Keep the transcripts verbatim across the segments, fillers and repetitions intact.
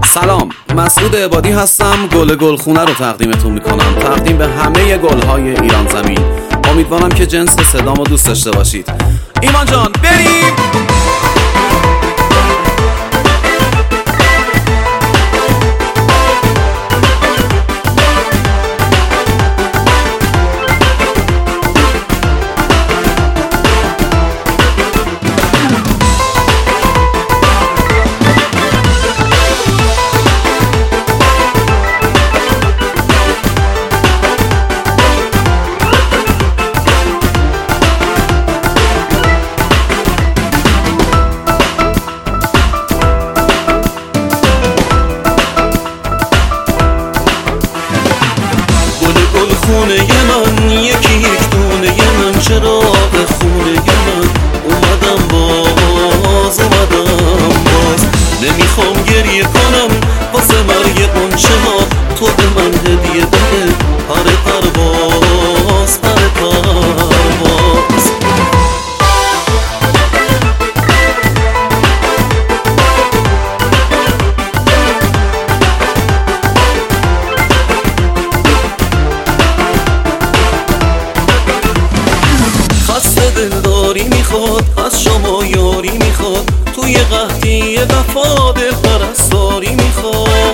سلام، مسعود عبادی هستم. گل گلخونه رو تقدیمتون میکنم، تقدیم به همه گلهای ایران زمین. امیدوارم که جنس صدامو دوست داشته باشید. ایمان جان بریم. خونه من یکی یک دونه من، چراغ خونه من اومدم باز اومدم باز. نمیخوام گریه کنم واسه مرگ قنچه ها، تو به من هدیه بده پر پرواز پر پرواز. دلداری میخواد از شما، یاری میخواد توی قحطی وفا، دل پرستاری میخواد.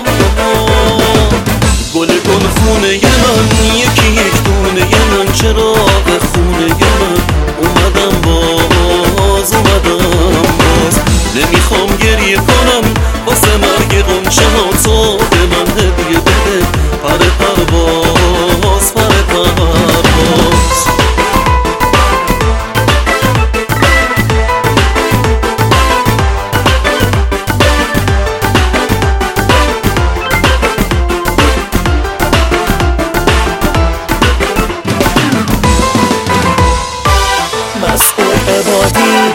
گل گل خونه من یکی یک دونه من، چراغ خونه من اومدم باز اومدم باز. نمیخوام گریه کنم واسه مرگ قنچه ها، تو به من هدیه بده پر پرواز پر پرواز. مسعود عبادی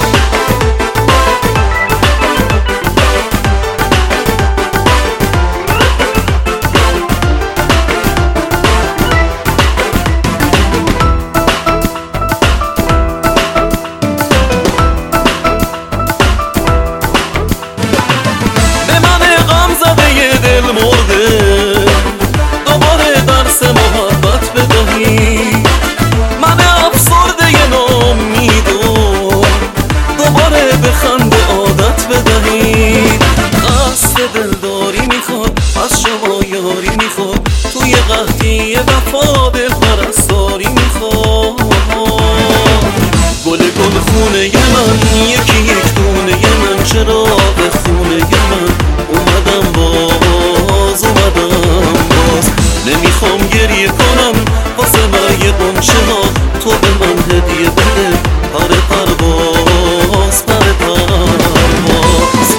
به من غم زده دل مرده، دوباره درس محبت بدهی. من افسرده ناامیدم، دوباره به خنده عادت بدهید. قصد دلداری میخواد از شما، یاری میخواد توی قحطی وفا، دل پرستاری میخواد. گل گل خونه من یکی یک دونه من، چراغ خونه من اومدم باز اومدم باز. نمیخوام گریه کنم واسه مرگ قنچه ها، تو به من هدیه بده پر پرواز پر پرواز.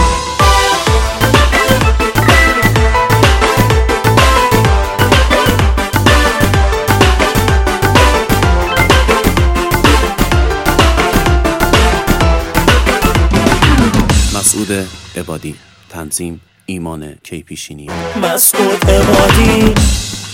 مسعود عبادی، تنظیم ایمان کیپیشینی. مسعود عبادی.